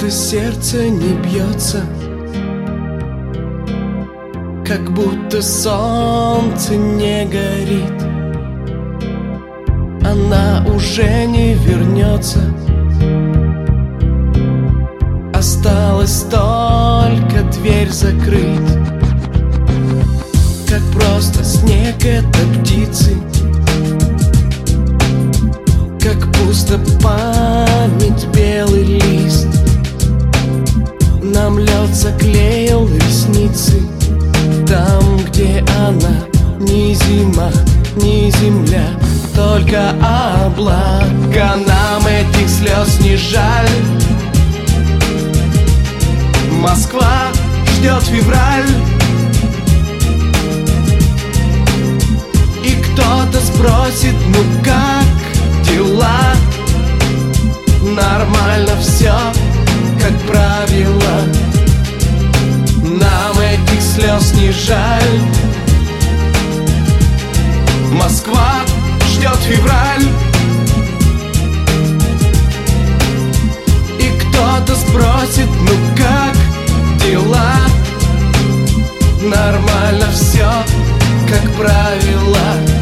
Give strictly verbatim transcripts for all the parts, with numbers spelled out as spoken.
будто сердце не бьется, как будто солнце не горит. Она уже не вернется, осталось только дверь закрыть. Как просто снег это птицы, как пусто память белый лист. Нам лед заклеил ресницы там, где она ни зима, ни земля, только облака. Нам этих слез не жаль. Москва ждет февраль, и кто-то спросит: ну как дела? Нормально все, как правило. Нам этих слез не жаль. Москва ждет февраль, и кто-то спросит: ну как дела? Нормально все, как правило.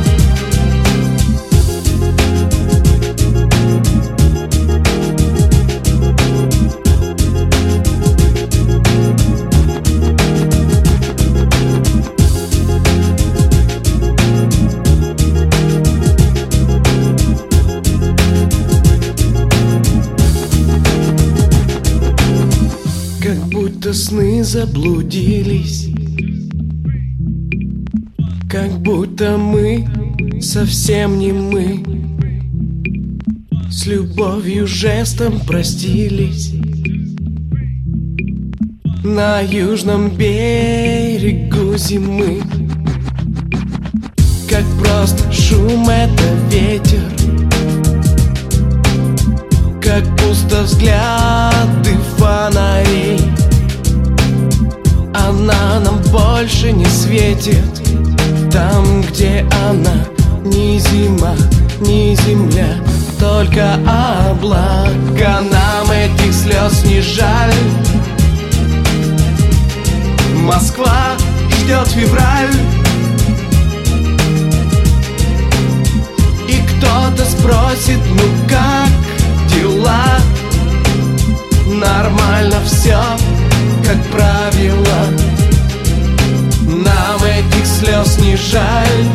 Как будто сны заблудились, как будто мы совсем не мы. С любовью жестом простились на южном берегу зимы. Как просто шум это ветер, как пусто взгляды фонарей. Она нам больше не светит там, где она ни зима, ни земля, только облака. Нам этих слез не жаль. Москва ждет февраль, и кто-то спросит: ну как дела? Нормально все, как правило. Нам этих слез не жаль.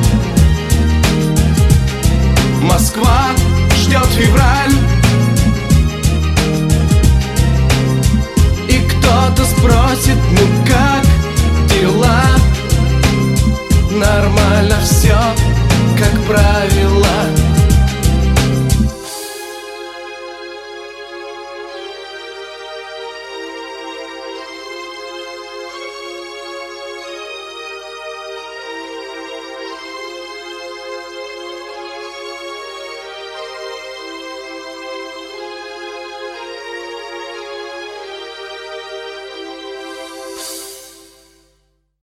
Москва ждет февраль, и кто-то спросит: ну как дела? Нормально все, как правило.